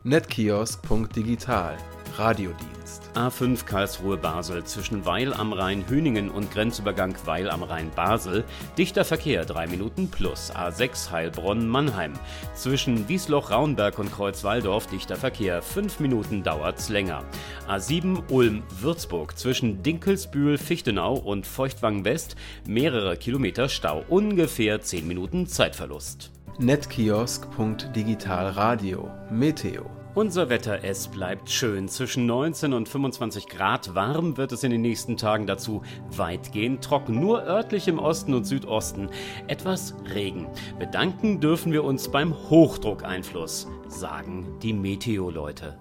Netkiosk.digital Radiodienst. A5 Karlsruhe-Basel zwischen Weil am Rhein-Hüningen und Grenzübergang Weil am Rhein-Basel. Dichter Verkehr 3 Minuten plus. A6 Heilbronn-Mannheim. Zwischen Wiesloch-Raunberg und Kreuzwaldorf dichter Verkehr. 5 Minuten dauert's länger. A7 Ulm-Würzburg zwischen Dinkelsbühl-Fichtenau und Feuchtwangen-West. Mehrere Kilometer Stau. Ungefähr 10 Minuten Zeitverlust. Netkiosk.digital Radio Meteo. Unser Wetter, es bleibt schön. Zwischen 19 und 25 Grad warm wird es in den nächsten Tagen, dazu weitgehend trocken. Nur örtlich im Osten und Südosten etwas Regen. Bedanken dürfen wir uns beim Hochdruckeinfluss, sagen die Meteo-Leute.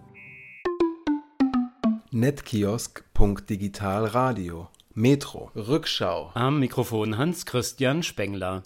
Netkiosk.digital Radio Metro Rückschau. Am Mikrofon Hans-Christian Spengler.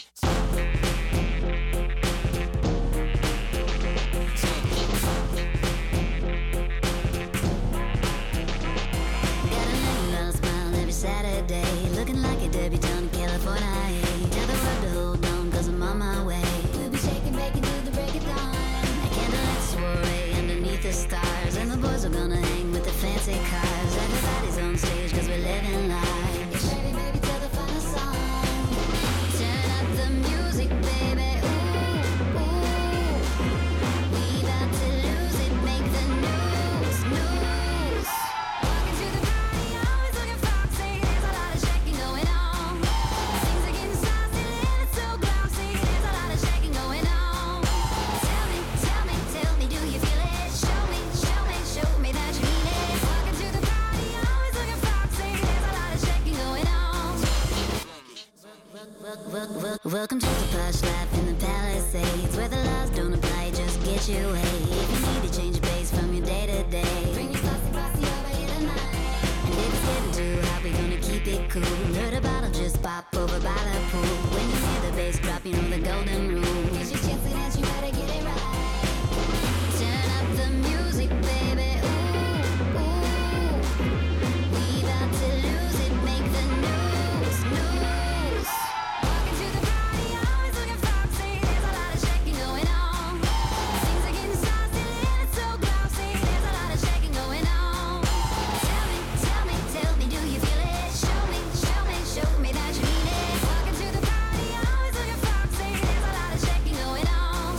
Welcome to the posh life in the Palisades, where the laws don't apply, just get your way. If you need to change your pace from your day to day, bring your bossy over here tonight. And if it's getting too hot, we're gonna keep it cool. Heard a bottle just pop over by the pool. When you hear the bass drop, you know the golden rule. Here's your chance to dance, you better get it right. Turn up the music, baby. Ooh, ooh. We about to lose it, make the news, news. Walking to the party, always looking foxy. There's a lot of shaking going on. Things are getting saucy, and it's so glossy. There's a lot of shaking going on. Tell me, do you feel it? Show me that you need it. Walking to the party, always looking foxy. There's a lot of shaking going on.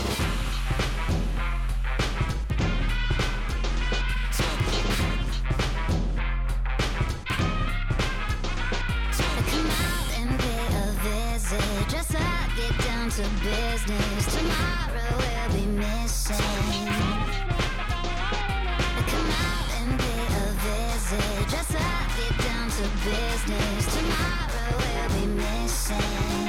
Come out and pay a visit. Dress up, get down to business. Tomorrow we'll be missing. Come out and pay a visit. Dress up, get down to business. Tomorrow we'll be missing.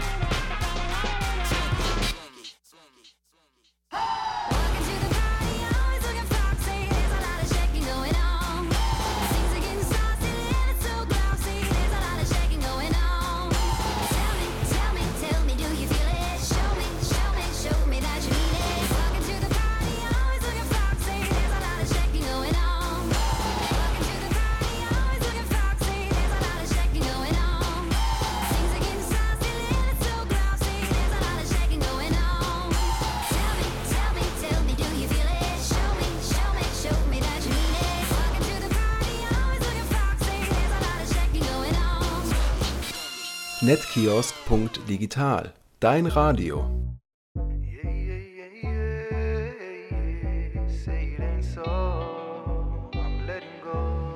Walking to the party, always looking foxy. There's a lot of shaking going on. Things are getting saucy, and it's so glossy. There's a lot of shaking going on. Tell me, do you feel it? Show me that you need it. Walking to the party, always looking foxy. There's a lot of shaking going on. Walking to the party, always looking foxy. There's a lot of shaking going on. Things are getting saucy, and it's so glossy. There's a lot of shaking going on. Tell me, do you feel it? Show me that you need it. Walking to the party, always looking foxy. There's a lot of shaking going on. Netkiosk.digital Dein Radio. Say it ain't so. I'm letting go.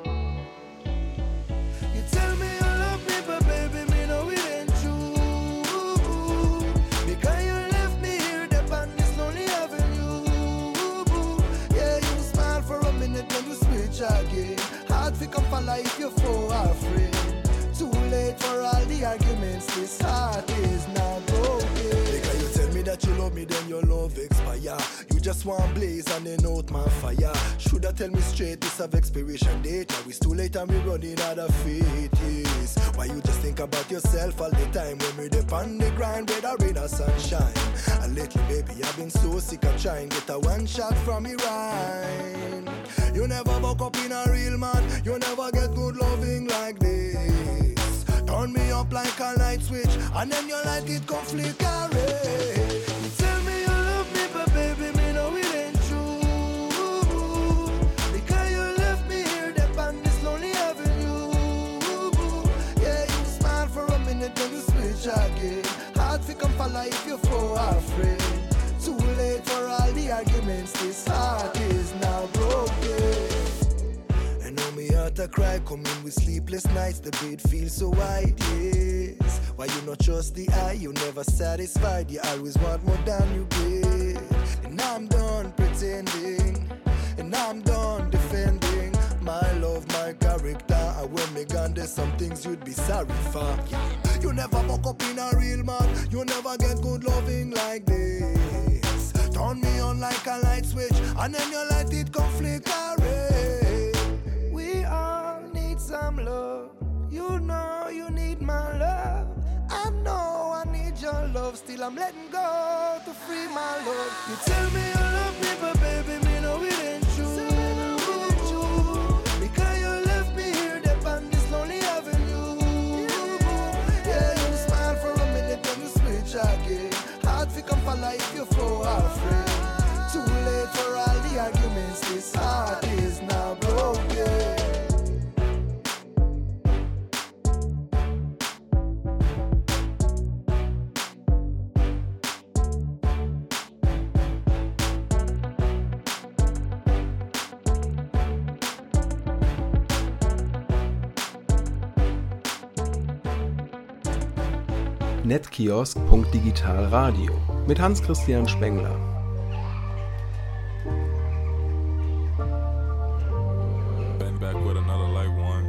You tell me you love me, but baby, me know it ain't true. Because you left me here, the band is lonely avenue. Yeah, you smile for a minute, then you switch again. Hard to come follow if you're for a friend. Too late for all the arguments, this heart is now broken. Because you tell me that you love me, then your love expire. You just want blaze and then out my fire. Shoulda tell me straight, this have expiration date. Now it's too late and we running out of faith, yes. Why you just think about yourself all the time? When we dip on the grind, whether rain or sunshine. And lately, baby, I've been so sick of trying. Get a one shot from me rhyme. You never woke up in a real man. You never get good loving like this. Turn me up like a light switch, and then you like it come flicker. You tell me you love me, but baby, me know it ain't true. follow if you for a friend. Too late for all the arguments, this heart is now broken. And now me heart a cry, coming with sleepless nights, the bed feels so wide, yes. Why you not trust the eye, you never satisfied, you always want more than you get. And I'm done pretending, and I'm done defending my love, my character. And when me gone, there's some things you'd be sorry for. You never woke up in a real man, you never get good loving like this. Turn me on like a light switch, and then you light it come flickering. We all need some love, you know you need my love. I know I need your love, still I'm letting go to free my love. You tell me you love me, but baby, me know it ain't true. Because you left me here, deep on this lonely avenue. Yeah, you smile for a minute, then you switch again. Hard to come follow if you for a friend. Too late for all the arguments, this heart is now broken. Netkiosk.digital Radio mit Hans-Christian Spengler. Been back with another like one.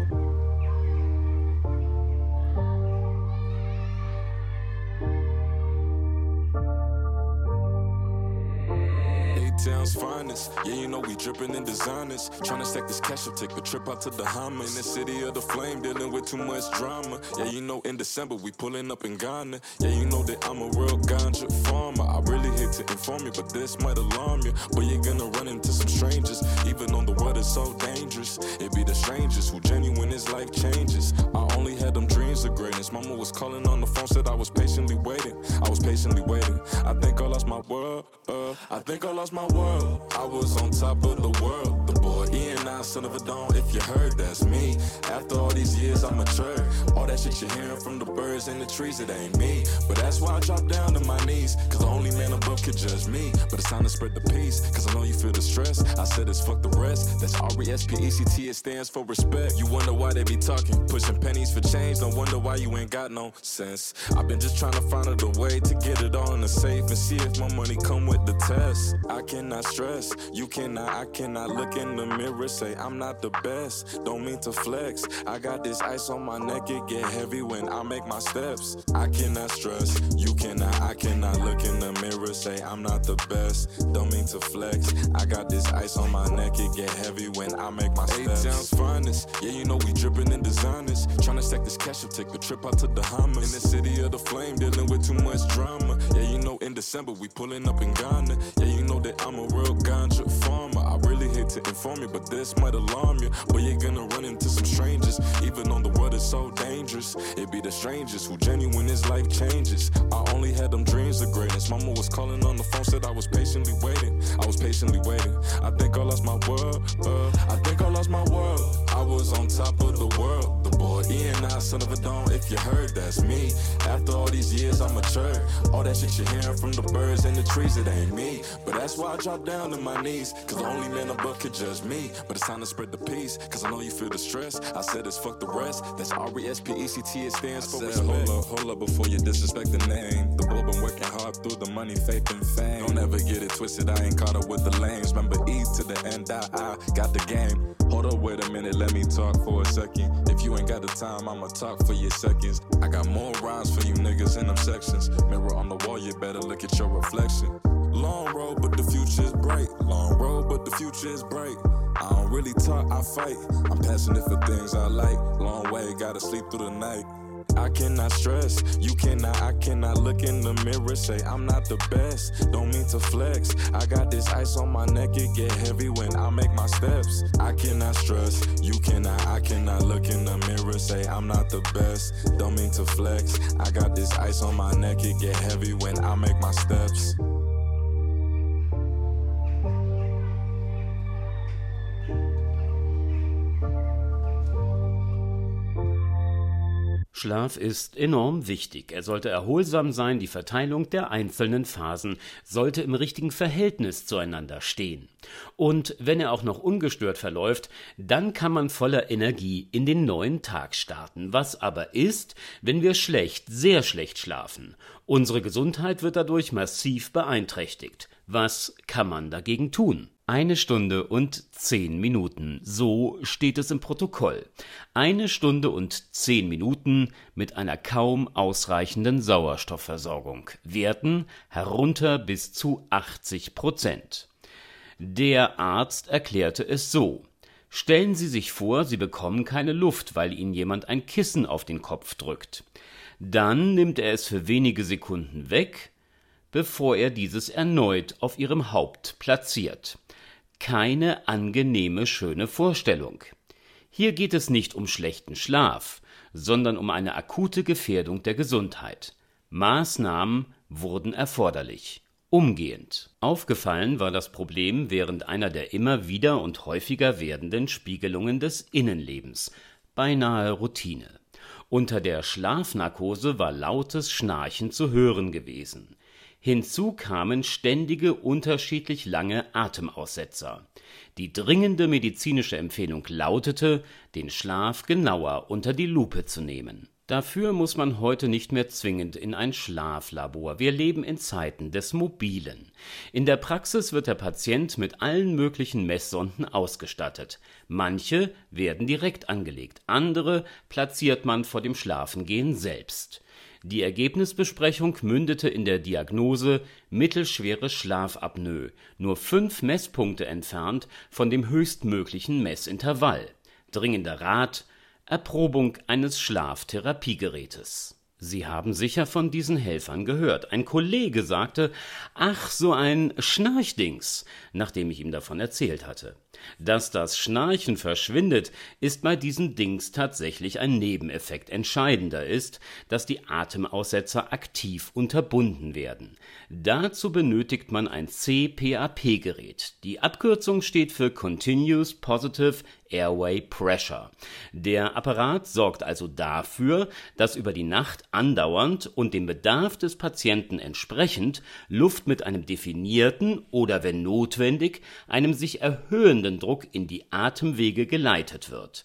A-Town's finest, yeah, you know we drippin' in designers. Tryna stack this cash up, take a trip out to the Bahamas. In the city of the flame, dealing with too much drama. Yeah, you know in December we pullin' up in Ghana. Yeah, you know that I'm a real ganja farmer. I really hate to inform you, but this might alarm you. But you're gonna run into some strangers, even on the world is so dangerous. It be the strangers who genuine as life changes. I only had them dreams of greatness. Mama was calling on the phone, said I was patiently waiting. I was patiently waiting. I think I lost my world. I think I lost my world. I was on top of the world. The boy E&I, son of a dawn. If you heard, that's me. After all these years, I matured. All that shit you're hearing from the birds and the trees, it ain't me. But that's why I dropped down to my knees. Cause the only man above could judge me. But it's time to spread the peace. Cause I know you feel the stress. I said it's fuck the rest. That's RESPECT, it stands for respect. You wonder why they be talking, pushing pennies for change. Don't wonder why you ain't got no sense. I've been just trying to find out a way to get it all in the safe and see if my money come with the test. I cannot stress, you cannot, I cannot look in the mirror, say I'm not the best. Don't mean to flex. I got this ice on my neck, it get heavy when I make my steps. I cannot stress, you cannot, I cannot look in the mirror, say I'm not the best. Don't mean to flex. I got this ice on my neck, it get heavy when I make my steps. A-Town's finest, yeah, you know we drippin' in designers. Tryna stack this cash up, take a trip out to the Bahamas. In the city of the flame, dealing with too much drama. Yeah, you know in December we pullin' up in Ghana. Yeah, you know that I'm a real ganja farmer. I really hate to inform you, but this might alarm you. But you're gonna run into some strangers, even on the world is so dangerous. It be the strangers who genuine as life changes. I only had them dreams of greatness. Mama was calling on the phone, said I was patiently waiting. I was patiently waiting. I think I lost my world. I think I lost my world. I was on top of the world. The boy E&I, son of a dawn. If you heard, that's me. After all these years, I matured. All that shit you're hearing from the birds and the trees, it ain't me. But that's why I dropped down to my knees. Cause the only man above could judge me. But it's time to spread the peace. Cause I know you feel the stress. I said it's fuck the rest. That's RESPECT, it stands for respect. Hold up before you disrespect the name. The boy been working hard through the money, faith, and fame. Don't ever get it twisted, I ain't caught up with the lames. Remember E to the end, I got the game. Hold up, wait a minute, let me talk for a second. If you ain't got the time, I'ma talk for your seconds. I got more rhymes for you niggas in them sections. Mirror on the wall, you better look at your reflection. Long road, but the future is bright. Long road, but the future is bright. I don't really talk, I fight. I'm passionate for things I like. Long way, gotta sleep through the night. I cannot stress, you cannot, I cannot look in the mirror, say I'm not the best. Don't mean to flex. I got this ice on my neck, it get heavy when I make my steps. I cannot stress, you cannot, I cannot look in the mirror, say I'm not the best. Don't mean to flex. I got this ice on my neck, it get heavy when I make my steps. Schlaf ist enorm wichtig. Er sollte erholsam sein, die Verteilung der einzelnen Phasen sollte im richtigen Verhältnis zueinander stehen. Und wenn er auch noch ungestört verläuft, dann kann man voller Energie in den neuen Tag starten. Was aber ist, wenn wir schlecht, sehr schlecht schlafen? Unsere Gesundheit wird dadurch massiv beeinträchtigt. Was kann man dagegen tun? 1 Stunde und 10 Minuten, so steht es im Protokoll. 1 Stunde und 10 Minuten mit einer kaum ausreichenden Sauerstoffversorgung. Werten herunter bis zu 80%. Der Arzt erklärte es so: Stellen Sie sich vor, Sie bekommen keine Luft, weil Ihnen jemand ein Kissen auf den Kopf drückt. Dann nimmt er es für wenige Sekunden weg, bevor er dieses erneut auf Ihrem Haupt platziert. Keine angenehme, schöne Vorstellung. Hier geht es nicht um schlechten Schlaf, sondern um eine akute Gefährdung der Gesundheit. Maßnahmen wurden erforderlich. Umgehend. Aufgefallen war das Problem während einer der immer wieder und häufiger werdenden Spiegelungen des Innenlebens. Beinahe Routine. Unter der Schlafnarkose war lautes Schnarchen zu hören gewesen. Hinzu kamen ständige, unterschiedlich lange Atemaussetzer. Die dringende medizinische Empfehlung lautete, den Schlaf genauer unter die Lupe zu nehmen. Dafür muss man heute nicht mehr zwingend in ein Schlaflabor. Wir leben in Zeiten des Mobilen. In der Praxis wird der Patient mit allen möglichen Messsonden ausgestattet. Manche werden direkt angelegt, andere platziert man vor dem Schlafengehen selbst. Die Ergebnisbesprechung mündete in der Diagnose mittelschwere Schlafapnoe, nur 5 Messpunkte entfernt von dem höchstmöglichen Messintervall. Dringender Rat: Erprobung eines Schlaftherapiegerätes. Sie haben sicher von diesen Helfern gehört. Ein Kollege sagte: Ach, so ein Schnarchdings, nachdem ich ihm davon erzählt hatte. Dass das Schnarchen verschwindet, ist bei diesen Dings tatsächlich ein Nebeneffekt. Entscheidender ist, dass die Atemaussetzer aktiv unterbunden werden. Dazu benötigt man ein CPAP-Gerät. Die Abkürzung steht für Continuous Positive Airway Pressure. Der Apparat sorgt also dafür, dass über die Nacht andauernd und dem Bedarf des Patienten entsprechend Luft mit einem definierten oder, wenn notwendig, einem sich erhöhenden Druck in die Atemwege geleitet wird.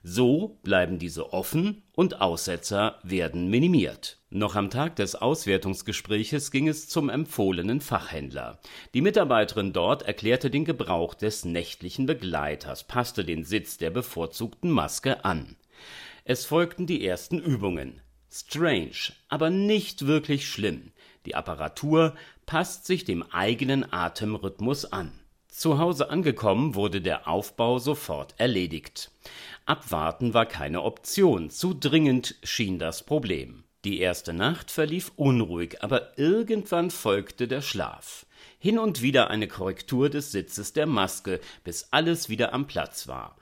So bleiben diese offen und Aussetzer werden minimiert. Noch am Tag des Auswertungsgespräches ging es zum empfohlenen Fachhändler. Die Mitarbeiterin dort erklärte den Gebrauch des nächtlichen Begleiters, passte den Sitz der bevorzugten Maske an. Es folgten die ersten Übungen. Strange, aber nicht wirklich schlimm. Die Apparatur passt sich dem eigenen Atemrhythmus an. Zu Hause angekommen wurde der Aufbau sofort erledigt. Abwarten war keine Option, zu dringend schien das Problem. Die erste Nacht verlief unruhig, aber irgendwann folgte der Schlaf. Hin und wieder eine Korrektur des Sitzes der Maske, bis alles wieder am Platz war.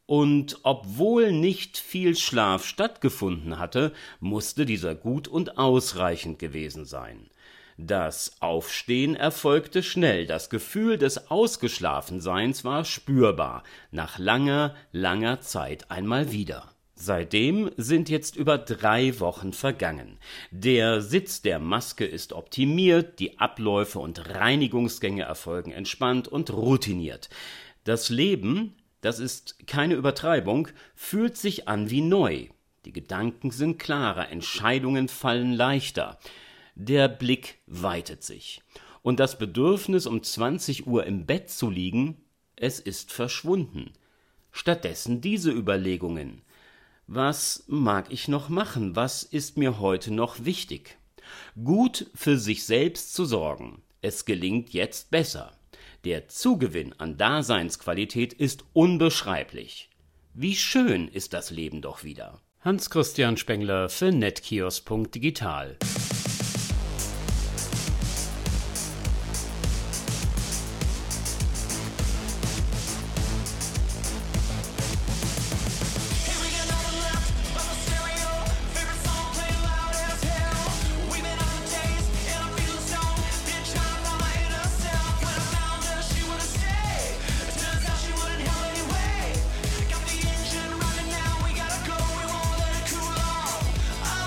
Und obwohl nicht viel Schlaf stattgefunden hatte, musste dieser gut und ausreichend gewesen sein. Das Aufstehen erfolgte schnell, das Gefühl des Ausgeschlafenseins war spürbar, nach langer, langer Zeit einmal wieder. Seitdem sind jetzt über 3 Wochen vergangen. Der Sitz der Maske ist optimiert, die Abläufe und Reinigungsgänge erfolgen entspannt und routiniert. Das Leben, das ist keine Übertreibung, fühlt sich an wie neu. Die Gedanken sind klarer, Entscheidungen fallen leichter. Der Blick weitet sich. Und das Bedürfnis, um 20 Uhr im Bett zu liegen, es ist verschwunden. Stattdessen diese Überlegungen. Was mag ich noch machen? Was ist mir heute noch wichtig? Gut für sich selbst zu sorgen. Es gelingt jetzt besser. Der Zugewinn an Daseinsqualität ist unbeschreiblich. Wie schön ist das Leben doch wieder. Hans-Christian Spengler für netkiosk.digital. I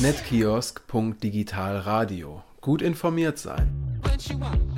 Netkiosk.digitalradio. Gut informiert sein. What you want,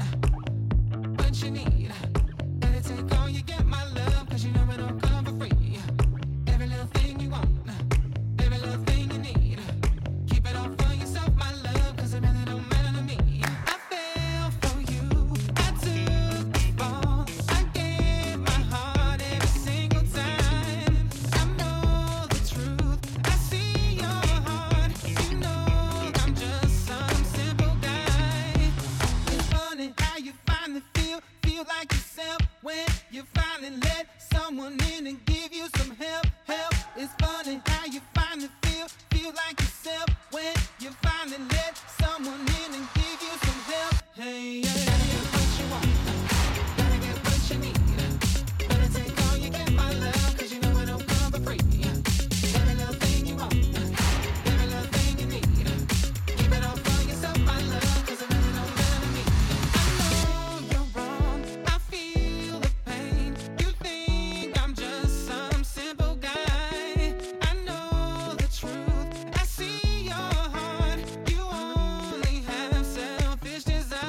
what you need. Gotta take all you get, my love, 'cause you know it don't come for free. Every little thing you want, every little thing you need. Keep it all for yourself, my love, 'cause it really don't matter to me. I fell for you, I took the fall. I gave my heart every single time. I know the truth, I see your heart. You know I'm just some simple guy. It's funny how you finally feel like yourself when you finally let someone in and give you some help. It's funny how you finally feel like yourself when you finally let someone in and give you some help. Hey, yeah, gotta get what you want, gotta get what you need. Better take all you get, my love, 'cause you know it don't come for free. Every little thing you want, every little thing you need. Keep it all for yourself, my love, 'cause it really don't matter to me. I know you're wrong, I feel the pain. You think I'm just some simple guy. I know the truth, I see your heart. You only have selfish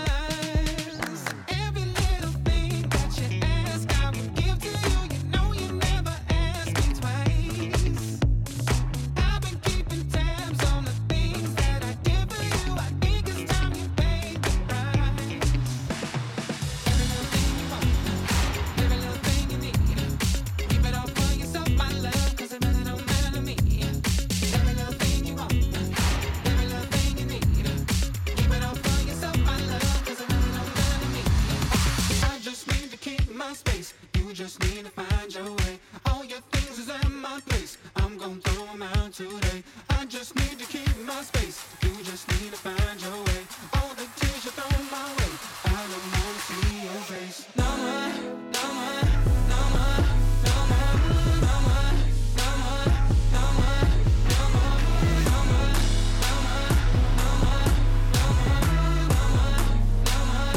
desires. Every little thing that you ask, I will give to you. You know you never ask me twice. I've been keeping tabs on the things that I give for you. I think it's time you paid the price. Every little thing you want, every little thing you need. Keep it all for yourself, my love, 'cause it really don't matter to me. Every little thing you want, every little thing you need. Keep it all for yourself, my love, 'cause it really don't matter to me. I just need to keep my space. You just need to find your way. All your things is at my place. I'm gonna throw them out today. I just need to keep my space. You just need to find your way. All the tears you throw my way, I don't wanna see your face. No more, no more, no more, no more, no more, no more, no more, no more, no more, no more, no more, no more, no more, no more,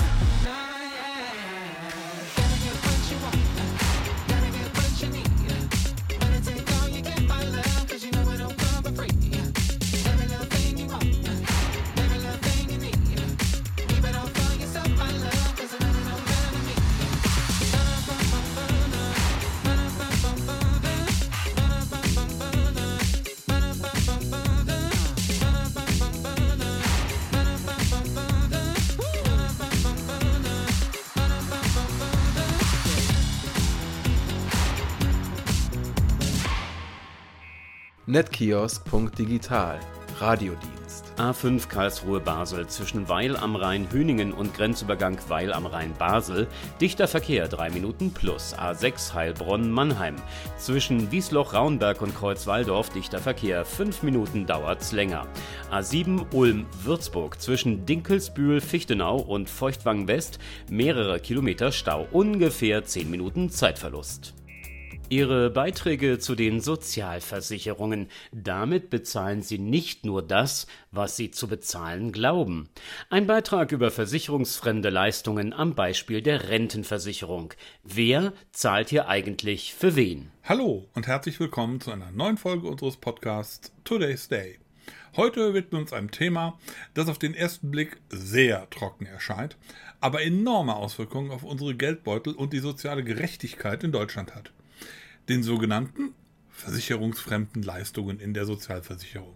Gotta get what you want, gotta get what you need. Better take all you get, my love, 'cause you know it don't come for free. Every little thing you want, every little thing you need. Keep it all for yourself, my love, 'cause it really don't matter to me. Netkiosk.digital. Radiodienst. A5 Karlsruhe-Basel zwischen Weil am Rhein Hüningen und Grenzübergang Weil am Rhein Basel. Dichter Verkehr 3 Minuten plus. A6 Heilbronn Mannheim. Zwischen Wiesloch Raunberg und Kreuzwaldorf dichter Verkehr 5 Minuten dauert's länger. A7 Ulm Würzburg zwischen Dinkelsbühl Fichtenau und Feuchtwangen West mehrere Kilometer Stau. Ungefähr 10 Minuten Zeitverlust. Ihre Beiträge zu den Sozialversicherungen. Damit bezahlen Sie nicht nur das, was Sie zu bezahlen glauben. Ein Beitrag über versicherungsfremde Leistungen am Beispiel der Rentenversicherung. Wer zahlt hier eigentlich für wen? Hallo und herzlich willkommen zu einer neuen Folge unseres Podcasts Today's Day. Heute widmen wir uns einem Thema, das auf den ersten Blick sehr trocken erscheint, aber enorme Auswirkungen auf unsere Geldbeutel und die soziale Gerechtigkeit in Deutschland hat. Den sogenannten versicherungsfremden Leistungen in der Sozialversicherung.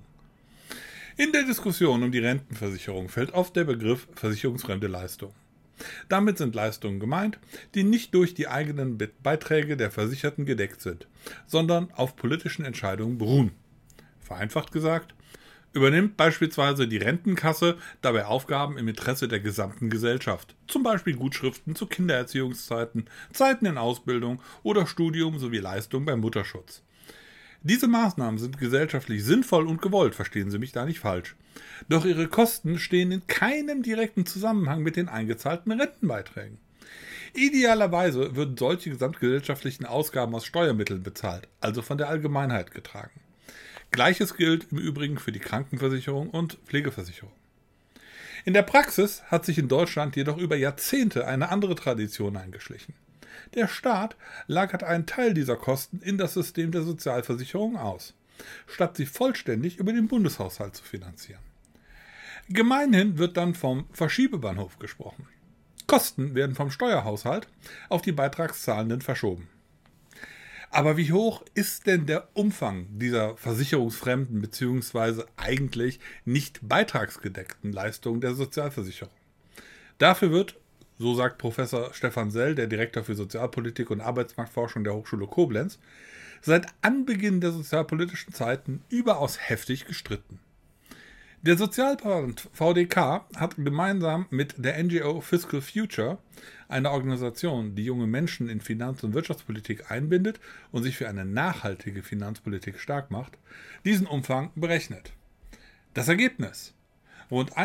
In der Diskussion um die Rentenversicherung fällt oft der Begriff versicherungsfremde Leistung. Damit sind Leistungen gemeint, die nicht durch die eigenen Beiträge der Versicherten gedeckt sind, sondern auf politischen Entscheidungen beruhen. Vereinfacht gesagt, übernimmt beispielsweise die Rentenkasse dabei Aufgaben im Interesse der gesamten Gesellschaft, zum Beispiel Gutschriften zu Kindererziehungszeiten, Zeiten in Ausbildung oder Studium sowie Leistungen beim Mutterschutz. Diese Maßnahmen sind gesellschaftlich sinnvoll und gewollt, verstehen Sie mich da nicht falsch. Doch ihre Kosten stehen in keinem direkten Zusammenhang mit den eingezahlten Rentenbeiträgen. Idealerweise würden solche gesamtgesellschaftlichen Ausgaben aus Steuermitteln bezahlt, also von der Allgemeinheit getragen. Gleiches gilt im Übrigen für die Krankenversicherung und Pflegeversicherung. In der Praxis hat sich in Deutschland jedoch über Jahrzehnte eine andere Tradition eingeschlichen. Der Staat lagert einen Teil dieser Kosten in das System der Sozialversicherung aus. statt sie vollständig über den Bundeshaushalt zu finanzieren. Gemeinhin wird dann vom Verschiebebahnhof gesprochen. Kosten werden vom Steuerhaushalt auf die Beitragszahlenden verschoben. Aber wie hoch ist denn der Umfang dieser versicherungsfremden bzw. eigentlich nicht beitragsgedeckten Leistungen der Sozialversicherung? Dafür wird, so sagt Professor Stefan Sell, der Direktor für Sozialpolitik und Arbeitsmarktforschung der Hochschule Koblenz, seit Anbeginn der sozialpolitischen Zeiten überaus heftig gestritten. Der Sozialverband VDK hat gemeinsam mit der NGO Fiscal Future, einer Organisation, die junge Menschen in Finanz- und Wirtschaftspolitik einbindet und sich für eine nachhaltige Finanzpolitik stark macht, diesen Umfang berechnet. Das Ergebnis: Rund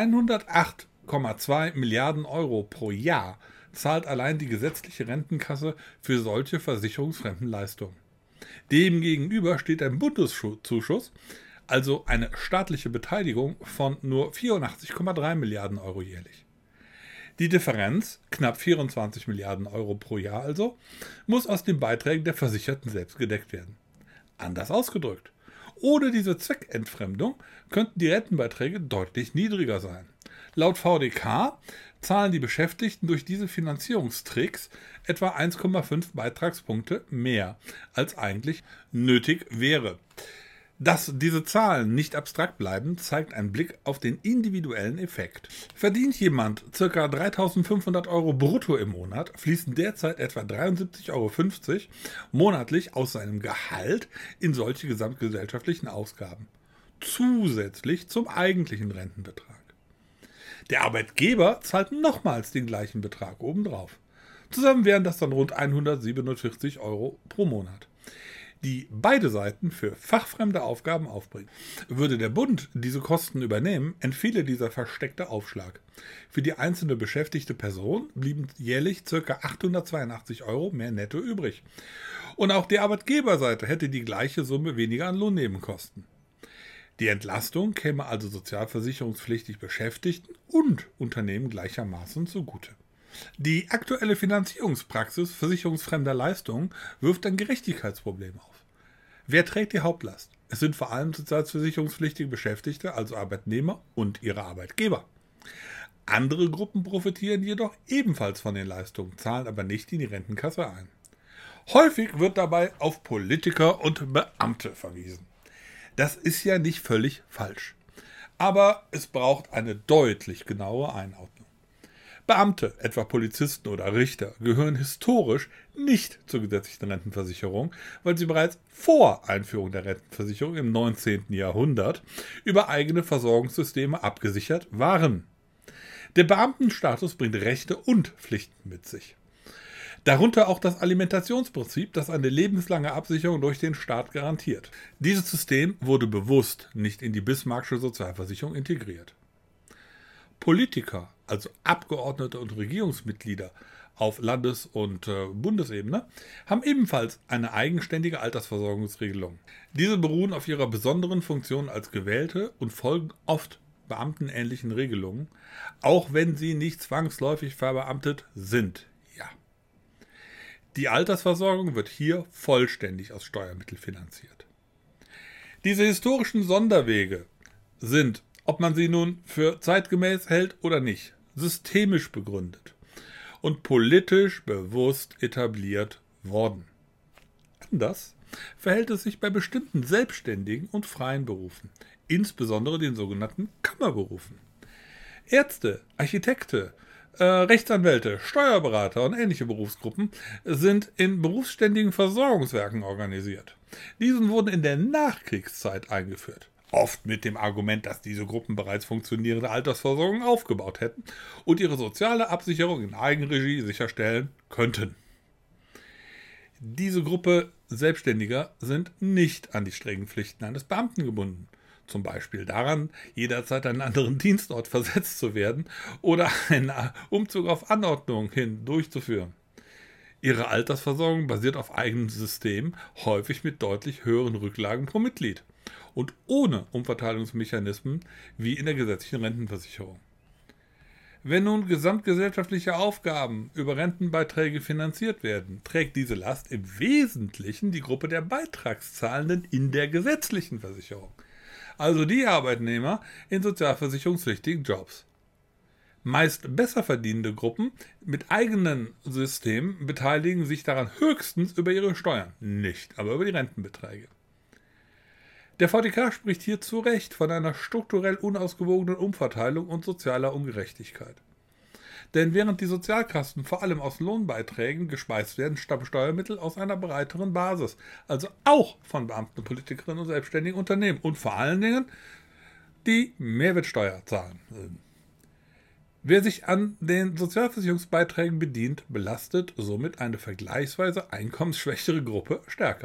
108,2 Milliarden Euro pro Jahr zahlt allein die gesetzliche Rentenkasse für solche versicherungsfremden Leistungen. Demgegenüber steht ein Bundeszuschuss, also eine staatliche Beteiligung von nur 84,3 Milliarden Euro jährlich. Die Differenz, knapp 24 Milliarden Euro pro Jahr also, muss aus den Beiträgen der Versicherten selbst gedeckt werden. Anders ausgedrückt: Ohne diese Zweckentfremdung könnten die Rentenbeiträge deutlich niedriger sein. Laut VDK zahlen die Beschäftigten durch diese Finanzierungstricks etwa 1,5 Beitragspunkte mehr, als eigentlich nötig wäre. Dass diese Zahlen nicht abstrakt bleiben, zeigt ein Blick auf den individuellen Effekt. Verdient jemand ca. 3.500 Euro brutto im Monat, fließen derzeit etwa 73,50 Euro monatlich aus seinem Gehalt in solche gesamtgesellschaftlichen Ausgaben, zusätzlich zum eigentlichen Rentenbetrag. Der Arbeitgeber zahlt nochmals den gleichen Betrag obendrauf. Zusammen wären das dann rund 147 Euro pro Monat, die beide Seiten für fachfremde Aufgaben aufbringen. Würde der Bund diese Kosten übernehmen, entfiele dieser versteckte Aufschlag. Für die einzelne beschäftigte Person blieben jährlich ca. 882 Euro mehr netto übrig. Und auch die Arbeitgeberseite hätte die gleiche Summe weniger an Lohnnebenkosten. Die Entlastung käme also sozialversicherungspflichtig Beschäftigten und Unternehmen gleichermaßen zugute. Die aktuelle Finanzierungspraxis versicherungsfremder Leistungen wirft ein Gerechtigkeitsproblem auf. Wer trägt die Hauptlast? Es sind vor allem sozialversicherungspflichtige Beschäftigte, also Arbeitnehmer und ihre Arbeitgeber. Andere Gruppen profitieren jedoch ebenfalls von den Leistungen, zahlen aber nicht in die Rentenkasse ein. Häufig wird dabei auf Politiker und Beamte verwiesen. Das ist ja nicht völlig falsch. Aber es braucht eine deutlich genaue Einordnung. Beamte, etwa Polizisten oder Richter, gehören historisch nicht zur gesetzlichen Rentenversicherung, weil sie bereits vor Einführung der Rentenversicherung im 19. Jahrhundert über eigene Versorgungssysteme abgesichert waren. Der Beamtenstatus bringt Rechte und Pflichten mit sich. Darunter auch das Alimentationsprinzip, das eine lebenslange Absicherung durch den Staat garantiert. Dieses System wurde bewusst nicht in die Bismarckische Sozialversicherung integriert. Politiker, also Abgeordnete und Regierungsmitglieder auf Landes- und Bundesebene, haben ebenfalls eine eigenständige Altersversorgungsregelung. Diese beruhen auf ihrer besonderen Funktion als Gewählte und folgen oft beamtenähnlichen Regelungen, auch wenn sie nicht zwangsläufig verbeamtet sind. Ja. Die Altersversorgung wird hier vollständig aus Steuermitteln finanziert. Diese historischen Sonderwege sind, ob man sie nun für zeitgemäß hält oder nicht, systemisch begründet und politisch bewusst etabliert worden. Anders verhält es sich bei bestimmten selbstständigen und freien Berufen, insbesondere den sogenannten Kammerberufen. Ärzte, Architekte, Rechtsanwälte, Steuerberater und ähnliche Berufsgruppen sind in berufsständigen Versorgungswerken organisiert. Diese wurden in der Nachkriegszeit eingeführt. Oft mit dem Argument, dass diese Gruppen bereits funktionierende Altersversorgung aufgebaut hätten und ihre soziale Absicherung in Eigenregie sicherstellen könnten. Diese Gruppe Selbstständiger sind nicht an die strengen Pflichten eines Beamten gebunden. Zum Beispiel daran, jederzeit an einen anderen Dienstort versetzt zu werden oder einen Umzug auf Anordnung hin durchzuführen. Ihre Altersversorgung basiert auf eigenem System, häufig mit deutlich höheren Rücklagen pro Mitglied und ohne Umverteilungsmechanismen wie in der gesetzlichen Rentenversicherung. Wenn nun gesamtgesellschaftliche Aufgaben über Rentenbeiträge finanziert werden, trägt diese Last im Wesentlichen die Gruppe der Beitragszahlenden in der gesetzlichen Versicherung, also die Arbeitnehmer in sozialversicherungspflichtigen Jobs. Meist besser verdienende Gruppen mit eigenen Systemen beteiligen sich daran höchstens über ihre Steuern, nicht aber über die Rentenbeträge. Der VdK spricht hier zu Recht von einer strukturell unausgewogenen Umverteilung und sozialer Ungerechtigkeit. Denn während die Sozialkassen vor allem aus Lohnbeiträgen gespeist werden, stammen Steuermittel aus einer breiteren Basis, also auch von Beamten, Politikerinnen und selbstständigen Unternehmen und vor allen Dingen die Mehrwertsteuer zahlen. Wer sich an den Sozialversicherungsbeiträgen bedient, belastet somit eine vergleichsweise einkommensschwächere Gruppe stärker.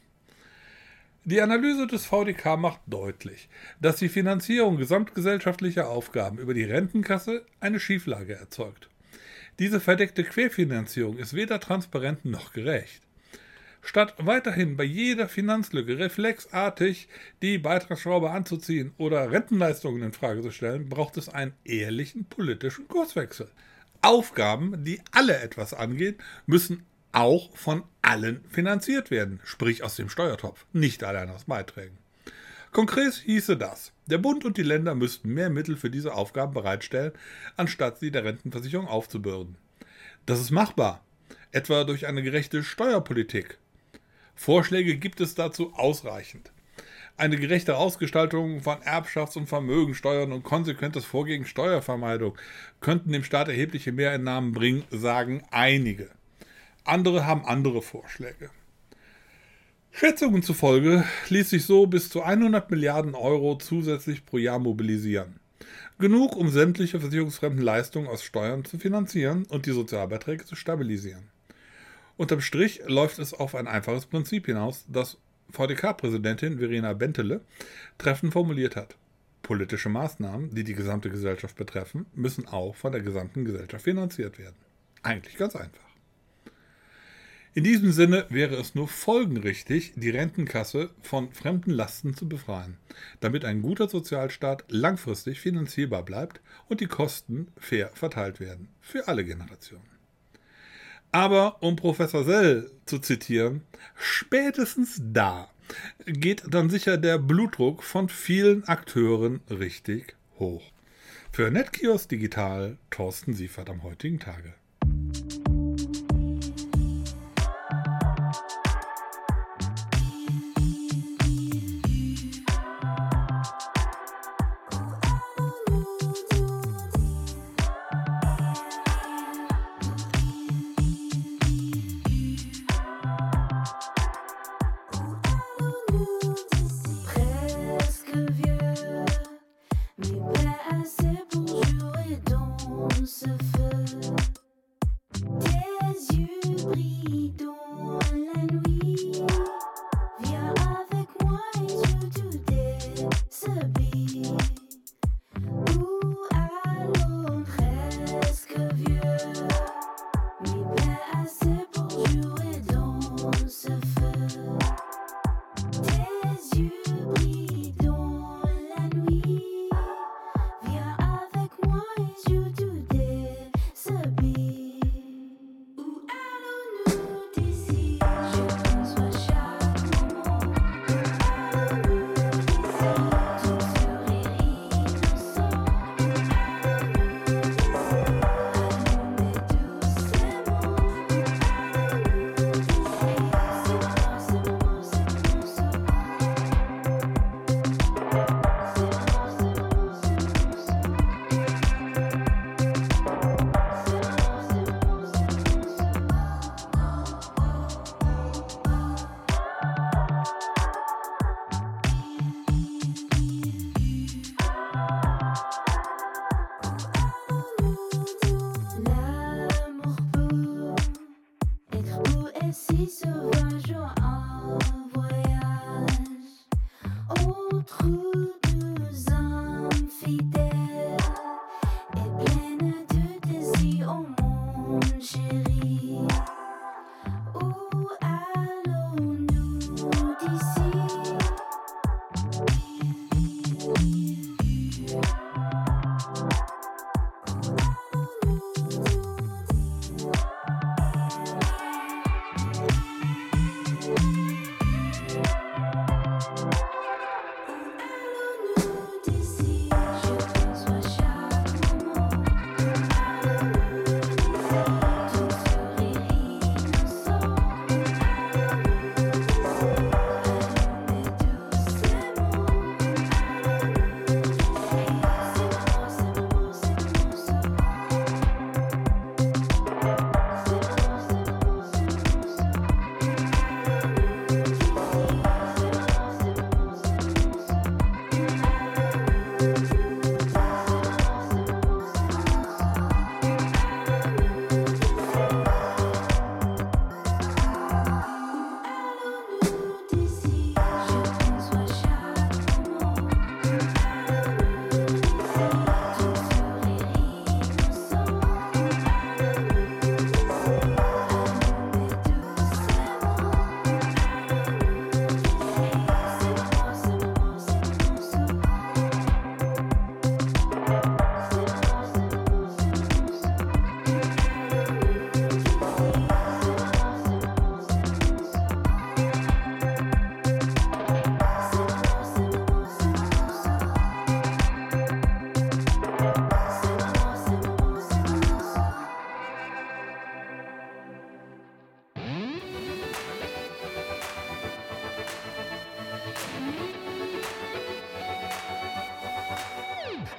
Die Analyse des VdK macht deutlich, dass die Finanzierung gesamtgesellschaftlicher Aufgaben über die Rentenkasse eine Schieflage erzeugt. Diese verdeckte Querfinanzierung ist weder transparent noch gerecht. Statt weiterhin bei jeder Finanzlücke reflexartig die Beitragsschraube anzuziehen oder Rentenleistungen in Frage zu stellen, braucht es einen ehrlichen politischen Kurswechsel. Aufgaben, die alle etwas angehen, müssen auch von allen finanziert werden, sprich aus dem Steuertopf, nicht allein aus Beiträgen. Konkret hieße das, der Bund und die Länder müssten mehr Mittel für diese Aufgaben bereitstellen, anstatt sie der Rentenversicherung aufzubürden. Das ist machbar, etwa durch eine gerechte Steuerpolitik. Vorschläge gibt es dazu ausreichend. Eine gerechte Ausgestaltung von Erbschafts- und Vermögensteuern und konsequentes Vorgehen gegen Steuervermeidung könnten dem Staat erhebliche Mehreinnahmen bringen, sagen einige. Andere haben andere Vorschläge. Schätzungen zufolge ließ sich so bis zu 100 Milliarden Euro zusätzlich pro Jahr mobilisieren. Genug, um sämtliche versicherungsfremden Leistungen aus Steuern zu finanzieren und die Sozialbeiträge zu stabilisieren. Unterm Strich läuft es auf ein einfaches Prinzip hinaus, das VdK-Präsidentin Verena Bentele treffend formuliert hat. Politische Maßnahmen, die die gesamte Gesellschaft betreffen, müssen auch von der gesamten Gesellschaft finanziert werden. Eigentlich ganz einfach. In diesem Sinne wäre es nur folgenrichtig, die Rentenkasse von fremden Lasten zu befreien, damit ein guter Sozialstaat langfristig finanzierbar bleibt und die Kosten fair verteilt werden, für alle Generationen. Aber, um Professor Sell zu zitieren, spätestens da geht dann sicher der Blutdruck von vielen Akteuren richtig hoch. Für Netkiosk Digital, Thorsten Siefert am heutigen Tage.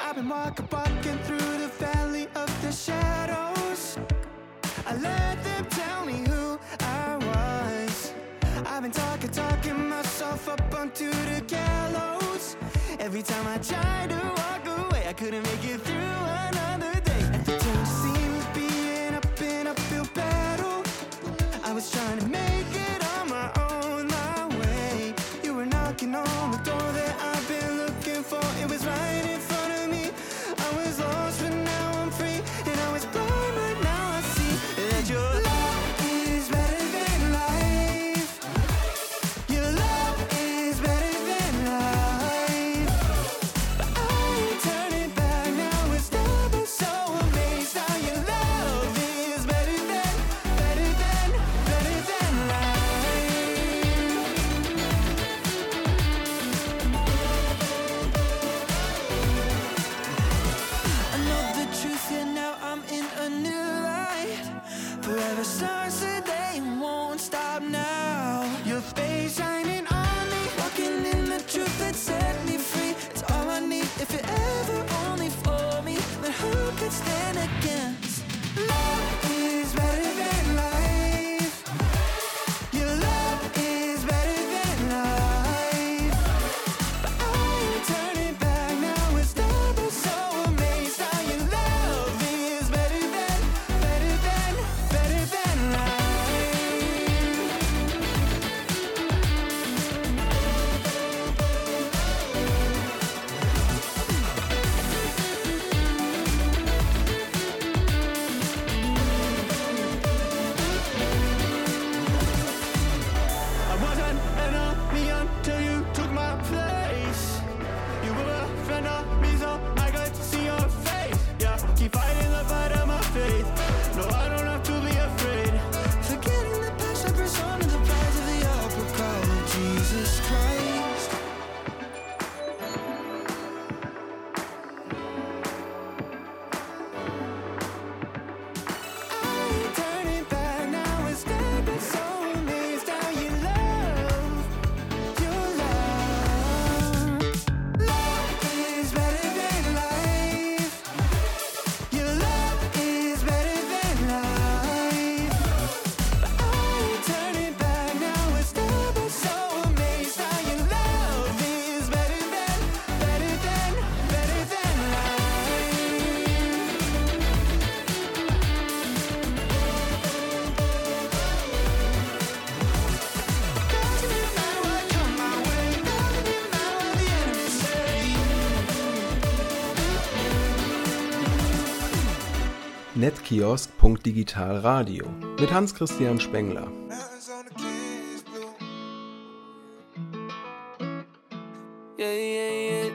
I've been walking through the valley of the shadows. I let them tell me who I was. I've been talking myself up onto the gallows. Every time I tried to walk away, I couldn't make it through another day. Everything seemed to be an uphill battle. I was trying to make it on my own, my way. You were knocking on the door that I've been looking for. It was right in front of me. I was lost, but now I'm free. And I was blind, but now I see that your love is better than life. Your love is better than life. But I ain't turning back now. It's never so amazed how your love is better than life. I know the truth and now I'm in a new light. Forever starts today and won't stop now. Your face shining on me, walking in the truth that set me free. It's all I need. If it ever only for me, then who could stand against? Love is better than life. Your love is better than life. But I ain't turning back now. It's never so amazed how your love is better than life. I wasn't an enemy until you took my place. You were a friend of me, so I got to see your face. Yeah, keep fighting the fight of my faith. No, I don't have to be afraid. Forgetting the past, I persona the prize of the upper call of Jesus Christ. I ain't turning back now. It's never so amazed how you love. Your love. Love is better than life. Your love is better than life. But I ain't turning back now. It's never so amazed how your love is better than life. Doesn't matter what come my way. Doesn't matter what the enemy say. Netkiosk.digitalradio mit Hans-Christian Spengler. Mountains on the kids blue. Yeah.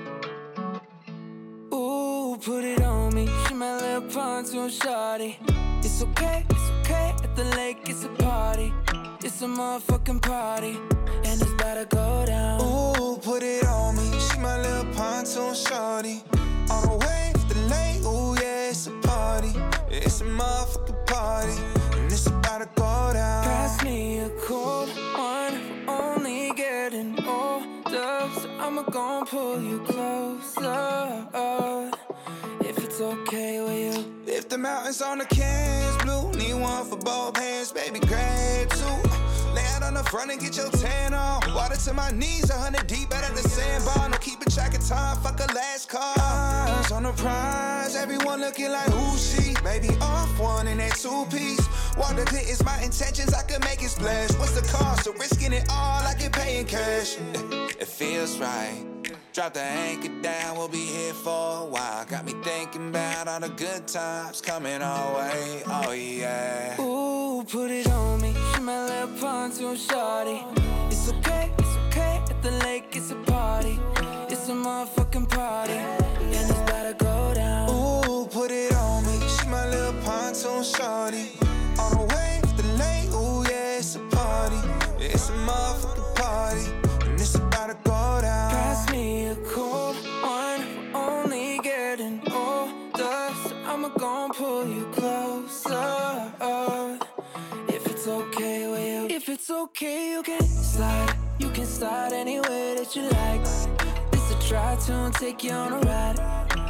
Ooh, put it on me. She my little pontoon shawty. It's okay at the lake, it's a party. It's a motherfucking party, and it's about to go down. Ooh, put it on me. She my little pontoon shorty. On the way to the lake, ooh yeah, it's a party. It's a motherfucking party, and it's about to go down. Pass me a cold one, we're only getting older, so I'ma gon' pull you closer. If it's okay with you. If the mountains on the cans blue, need one for both hands, baby, grab two. Lay out on the front and get your tan on. Water to my knees, 100 deep out of the sandbar. No keeping track of time, fuck a last call. Eyes on the prize, everyone looking like who she. Baby, off one in that two-piece. Water clear is my intentions, I can make it splash. What's the cost of risking it all? I can pay in cash. It feels right. Drop the anchor down, we'll be here for a while. Got me thinking about all the good times coming our way. Oh yeah. Ooh, put it on me. She my little pontoon shawty. It's okay at the lake, it's a party. It's a motherfucking party, and it's about to go down. Ooh, put it on me. She my little pontoon shorty. On the way to the lake, ooh yeah, it's a party. It's a motherfucking party, and it's about to go down. Pass me a cold one, we're only getting older, so I'ma gon' pull you closer. If it's okay with you. If it's okay, you can slide. You can slide any way that you like. This a try to take you on a ride.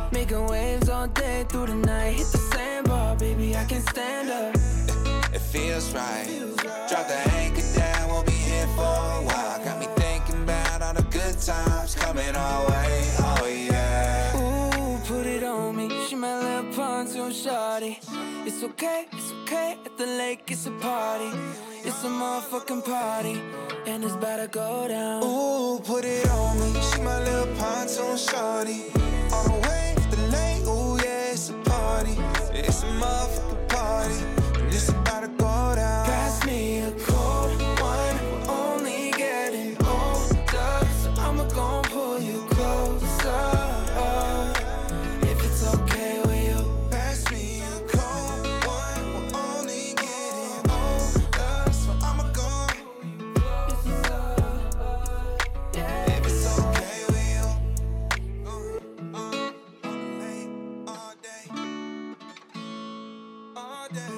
Making waves all day through the night. Hit the sandbar, baby, I can stand up. It feels right. Drop the anchor down, we'll be here for a while. Got me thinking about all the good times coming our way. Oh yeah. Ooh, put it on me. She my little pontoon shawty. It's okay, at the lake it's a party. It's a motherfucking party, and it's about to go down. Ooh, put it on me. She my little pontoon shorty. On the way to the lake, ooh yeah, it's a party. It's a motherfucking party, and it's about to go down. Pass me a cold one, we're only getting older, so I'ma gon' pull you closer. If it's okay with you. Pass me a cold one, we're only getting older, so I'ma go. If it's okay with you. On the lake all day, all day.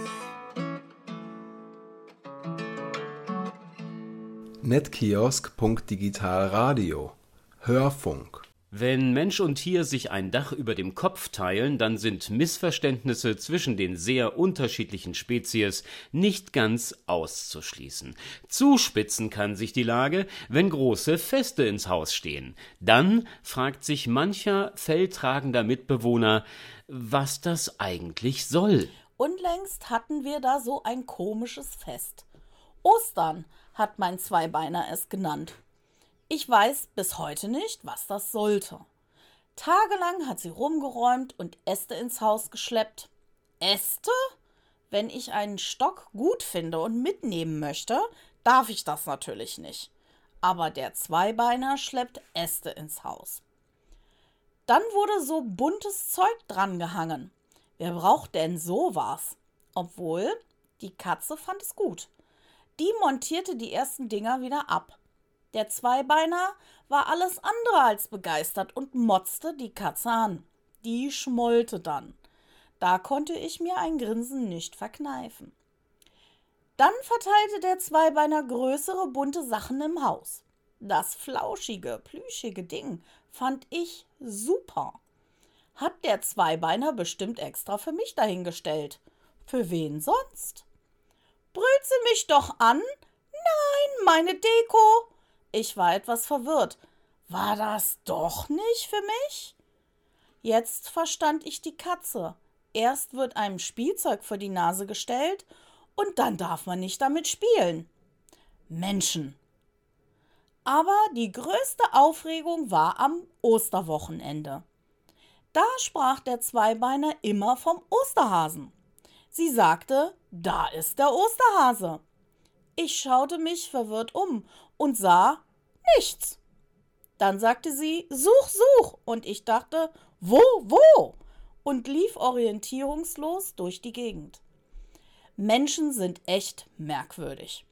Netkiosk.digitalradio Hörfunk. Wenn Mensch und Tier sich ein Dach über dem Kopf teilen, dann sind Missverständnisse zwischen den sehr unterschiedlichen Spezies nicht ganz auszuschließen. Zuspitzen kann sich die Lage, wenn große Feste ins Haus stehen. Dann fragt sich mancher felltragender Mitbewohner, was das eigentlich soll. Unlängst hatten wir da so ein komisches Fest. Ostern hat mein Zweibeiner es genannt. Ich weiß bis heute nicht, was das sollte. Tagelang hat sie rumgeräumt und Äste ins Haus geschleppt. Äste? Wenn ich einen Stock gut finde und mitnehmen möchte, darf ich das natürlich nicht. Aber der Zweibeiner schleppt Äste ins Haus. Dann wurde so buntes Zeug dran gehangen. Wer braucht denn sowas? Obwohl, die Katze fand es gut. Die montierte die ersten Dinger wieder ab. Der Zweibeiner war alles andere als begeistert und motzte die Katze an. Die schmollte dann. Da konnte ich mir ein Grinsen nicht verkneifen. Dann verteilte der Zweibeiner größere bunte Sachen im Haus. Das flauschige, plüschige Ding fand ich super. Hat der Zweibeiner bestimmt extra für mich dahingestellt. Für wen sonst? Brüllt sie mich doch an? Nein, meine Deko. Ich war etwas verwirrt. War das doch nicht für mich? Jetzt verstand ich die Katze. Erst wird einem Spielzeug vor die Nase gestellt und dann darf man nicht damit spielen. Menschen. Aber die größte Aufregung war am Osterwochenende. Da sprach der Zweibeiner immer vom Osterhasen. Sie sagte, da ist der Osterhase. Ich schaute mich verwirrt um und sah nichts. Dann sagte sie, such, und ich dachte, wo? Und lief orientierungslos durch die Gegend. Menschen sind echt merkwürdig.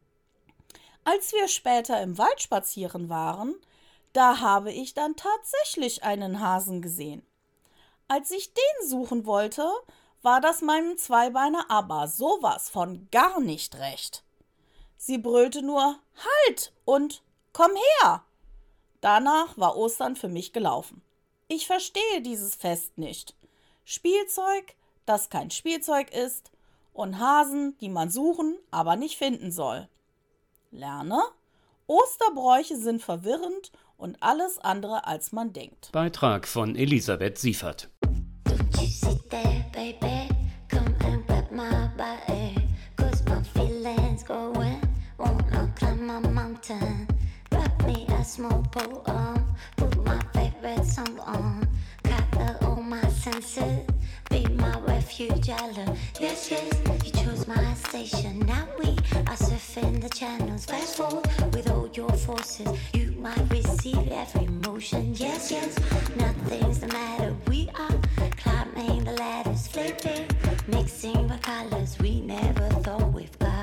Als wir später im Wald spazieren waren, da habe ich dann tatsächlich einen Hasen gesehen. Als ich den suchen wollte, war das meinem Zweibeiner aber sowas von gar nicht recht. Sie brüllte nur, halt und komm her. Danach war Ostern für mich gelaufen. Ich verstehe dieses Fest nicht. Spielzeug, das kein Spielzeug ist, und Hasen, die man suchen, aber nicht finden soll. Lerne, Osterbräuche sind verwirrend und alles andere, als man denkt. Beitrag von Elisabeth Siefert. Don't you sit there, baby, come and grab my body, 'cause my feelings going, wanna climb my mountain, wrap me a small poem, put my favorite song on, gather all my senses, be my refuge island, yes, you chose my station, now we are surfing the channels, fast forward with all your forces, you might receive every emotion, yes, nothing's the matter, we are climbing the ladders, flipping, mixing the colors we never thought we've got.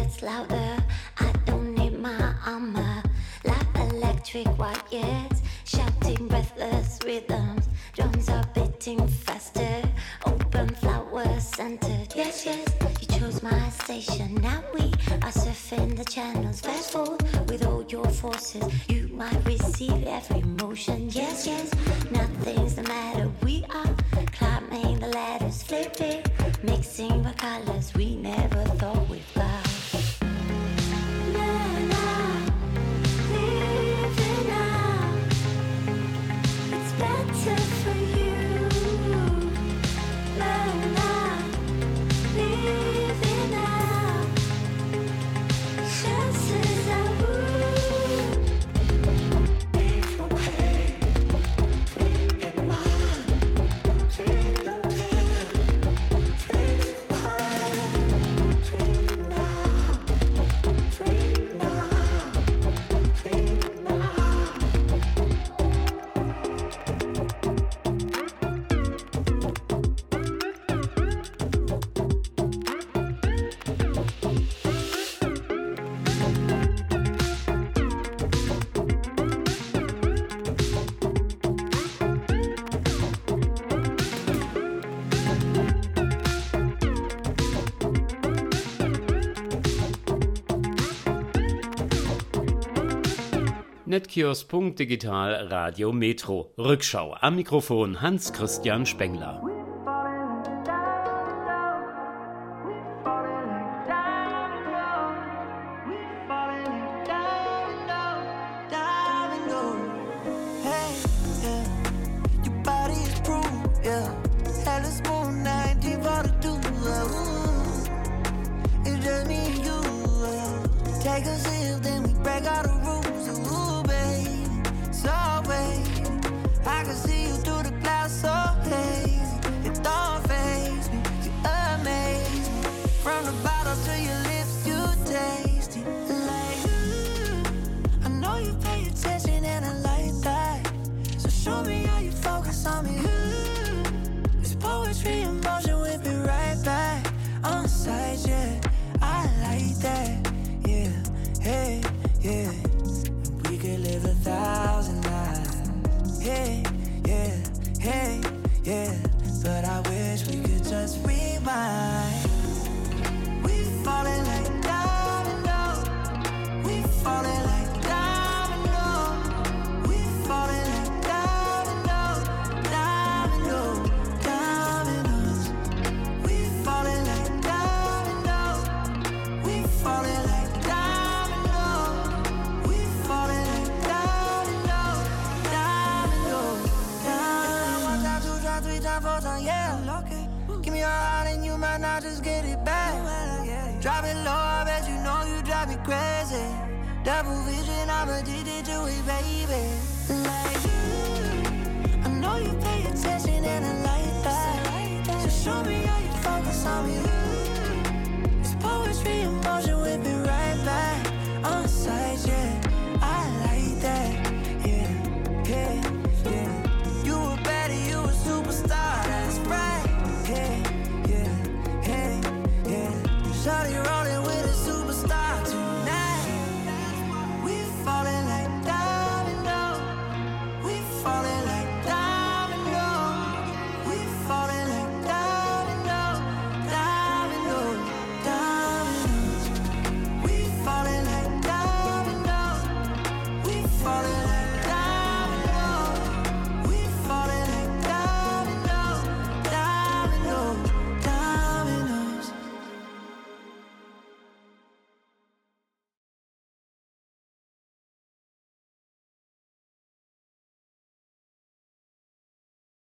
gets louder. I don't need my armor. Like electric wires, shouting breathless rhythms. Drums are beating faster. Open flower centered. Yes, yes, you chose my station. Now we are surfing the channels. Fast forward with all your forces. You might receive every motion. Yes, yes, nothing's the matter. We are climbing the ladders, flipping, mixing the colors we never thought we'd found. Better for you. Now, living out. Chances I would. If you pay, take it mine. Take the pain, take the pain. Take now, take now, take now. Netkiosk.digital Radio Metro. Rückschau. Am Mikrofon Hans-Christian Spengler. Take a sip, then we break all the rules. Ooh, babe, so babe, I can see you through the glass so hazy. It don't faze me, you amaze me. From the bottle to your lips, you taste it. Like, I know you pay attention and I like that. So show me how you focus on me. It's poetry in motion, whip it right back. On sight, yeah, I like that. Yeah, hey, yeah. And we could live 1,000 lives. Hey, yeah, hey, yeah. But I wish we could just rewind. We falling like dominoes. We falling like dominoes. We falling like dominoes. Dominoes, dominoes. We falling like dominoes. We falling like yeah, okay. Give me your heart and you might not just get it back. Drop it low, I bet you know you drive me crazy. Double vision, I'm addicted to it, baby. Like you, I know you pay attention and I like that. So show me how you focus on me. It's poetry in